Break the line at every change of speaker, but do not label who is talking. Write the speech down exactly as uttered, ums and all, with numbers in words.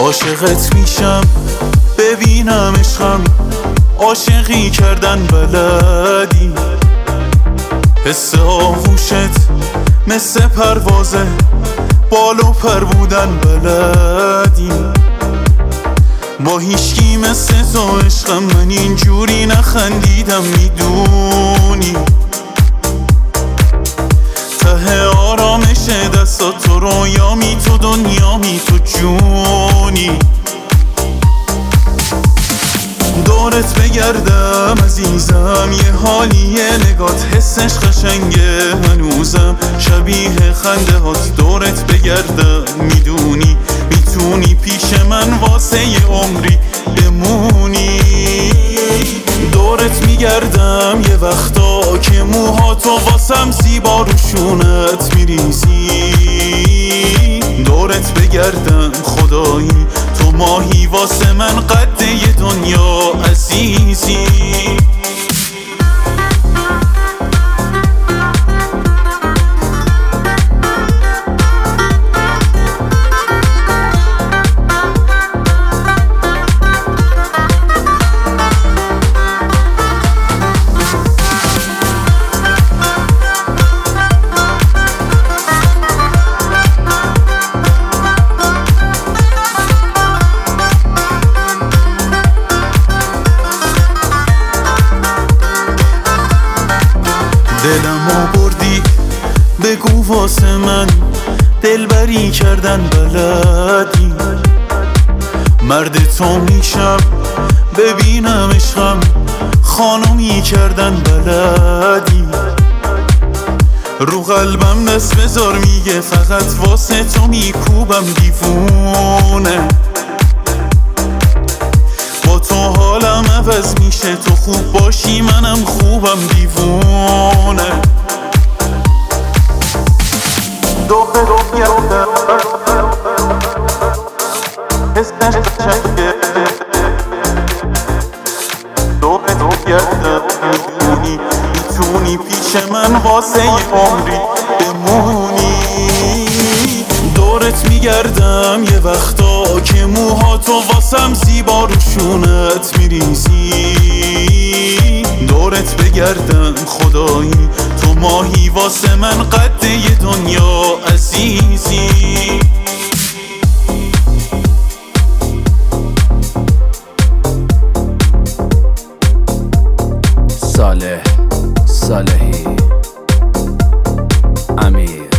عاشقت میشم ببینم عشقم، عاشقی کردن بلدی، حس آغوشت مثل پروازه، بال و پر بودن بلدی. با هیچکی مثل تو عشقم من اینجوری نخندیدم، میدونی ته آرامش دستات تو رویامی، تو دنیامی، تو جونی. دورت بگردم عزیزم، یه حالیه نگات، حسش قشنگه هنوزم، شبیه خنده هات. دورت بگردم میدونی میتونی پیش من واسه یه عمری بمونی. دورت میگردم یه وقتا که موهاتو واسم زیبا روشونت میریزی. دورت بگردم خدایی تو ماهی واسه من قد یه دنیا عزیزی. دلمو بردی بگو واسه من، دلبری کردن بلدی، مرد تو میشم ببینم عشقم، خانومی کردن بلدی. رو قلبم دست بذار میگه فقط واسه تو میکوبم دیوونه. با تو حالم عوض میشه، تو خوب باشی منم خوبم دیوونه. دوخه دوخه یادم حسش قشنگه، دوخه دوخه یادم میدونی میتونی پیش من واسه یه عمری بمونی. دورت میگردم یه وقتا که موهاتو واسم زیبا روشونت میریزی. دورت بگردم خدایی تو ماهی واسه من قد یه دنیا عزیزی.
صالح صالحی امیر